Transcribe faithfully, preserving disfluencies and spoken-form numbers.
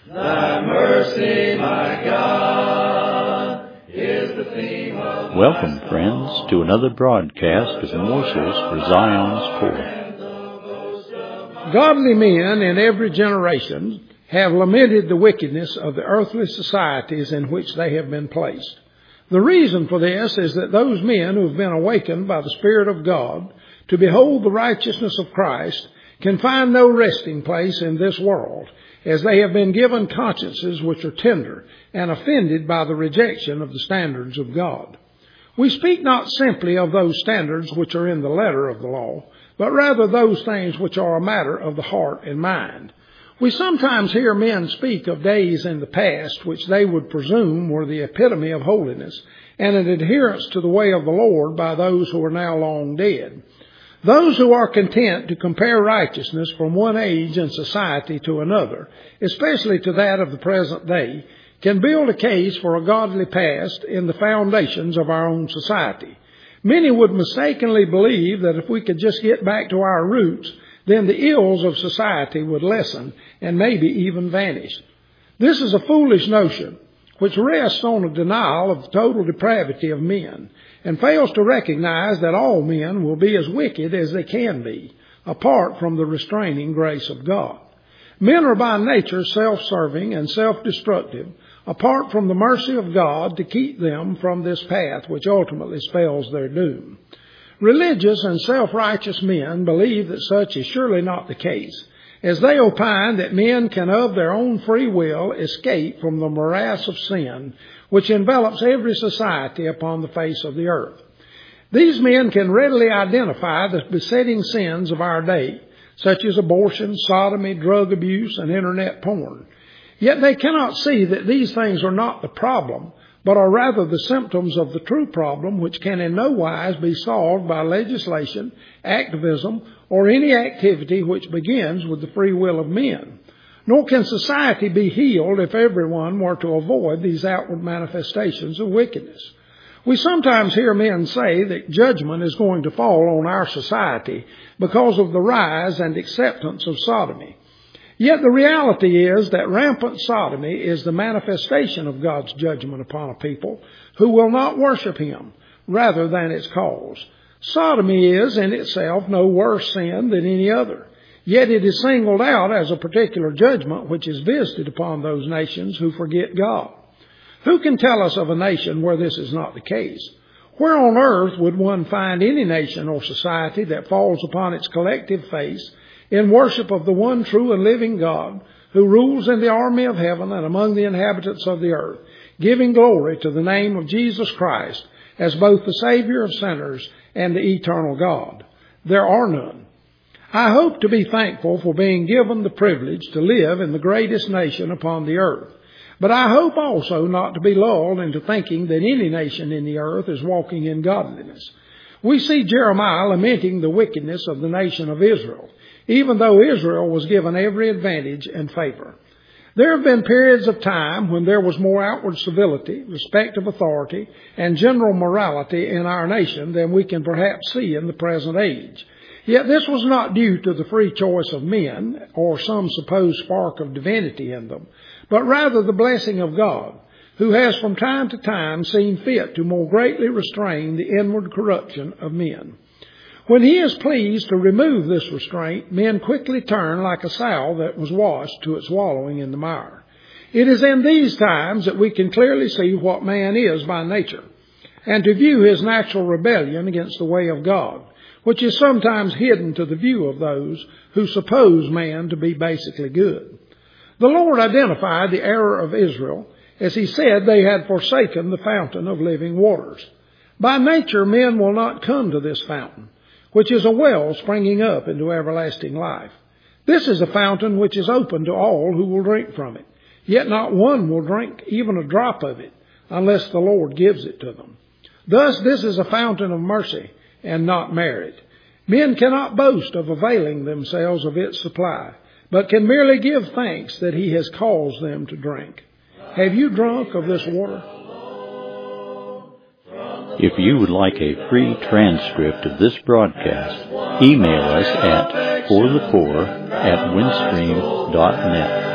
Thy mercy, my God, is the theme of Welcome, friends, to another broadcast of Morsels for Zion's Poor. Godly men in every generation have lamented the wickedness of the earthly societies in which they have been placed. The reason for this is that those men who have been awakened by the Spirit of God to behold the righteousness of Christ can find no resting place in this world, as they have been given consciences which are tender and offended by the rejection of the standards of God. We speak not simply of those standards which are in the letter of the law, but rather those things which are a matter of the heart and mind. We sometimes hear men speak of days in the past which they would presume were the epitome of holiness and an adherence to the way of the Lord by those who are now long dead. Those who are content to compare righteousness from one age and society to another, especially to that of the present day, can build a case for a godly past in the foundations of our own society. Many would mistakenly believe that if we could just get back to our roots, then the ills of society would lessen and maybe even vanish. This is a foolish notion which rests on a denial of the total depravity of men and fails to recognize that all men will be as wicked as they can be, apart from the restraining grace of God. Men are by nature self-serving and self-destructive, apart from the mercy of God to keep them from this path which ultimately spells their doom. Religious and self-righteous men believe that such is surely not the case, as they opine that men can of their own free will escape from the morass of sin which envelops every society upon the face of the earth. These men can readily identify the besetting sins of our day, such as abortion, sodomy, drug abuse, and internet porn. Yet they cannot see that these things are not the problem, but are rather the symptoms of the true problem, which can in no wise be solved by legislation, activism, or any activity which begins with the free will of men. Nor can society be healed if everyone were to avoid these outward manifestations of wickedness. We sometimes hear men say that judgment is going to fall on our society because of the rise and acceptance of sodomy. Yet the reality is that rampant sodomy is the manifestation of God's judgment upon a people who will not worship Him rather than its cause. Sodomy is in itself no worse sin than any other. Yet it is singled out as a particular judgment which is visited upon those nations who forget God. Who can tell us of a nation where this is not the case? Where on earth would one find any nation or society that falls upon its collective face in worship of the one true and living God who rules in the army of heaven and among the inhabitants of the earth, giving glory to the name of Jesus Christ as both the Savior of sinners and the eternal God? There are none. I hope to be thankful for being given the privilege to live in the greatest nation upon the earth. But I hope also not to be lulled into thinking that any nation in the earth is walking in godliness. We see Jeremiah lamenting the wickedness of the nation of Israel, even though Israel was given every advantage and favor. There have been periods of time when there was more outward civility, respect of authority, and general morality in our nation than we can perhaps see in the present age. Yet this was not due to the free choice of men or some supposed spark of divinity in them, but rather the blessing of God, who has from time to time seen fit to more greatly restrain the inward corruption of men. When He is pleased to remove this restraint, men quickly turn like a sow that was washed to its wallowing in the mire. It is in these times that we can clearly see what man is by nature, and to view his natural rebellion against the way of God, which is sometimes hidden to the view of those who suppose man to be basically good. The Lord identified the error of Israel as He said they had forsaken the fountain of living waters. By nature, men will not come to this fountain, which is a well springing up into everlasting life. This is a fountain which is open to all who will drink from it, yet not one will drink even a drop of it unless the Lord gives it to them. Thus, this is a fountain of mercy and not merit. Men cannot boast of availing themselves of its supply, but can merely give thanks that He has caused them to drink. Have you drunk of this water? If you would like a free transcript of this broadcast, email us at for the poor at windstream dot net.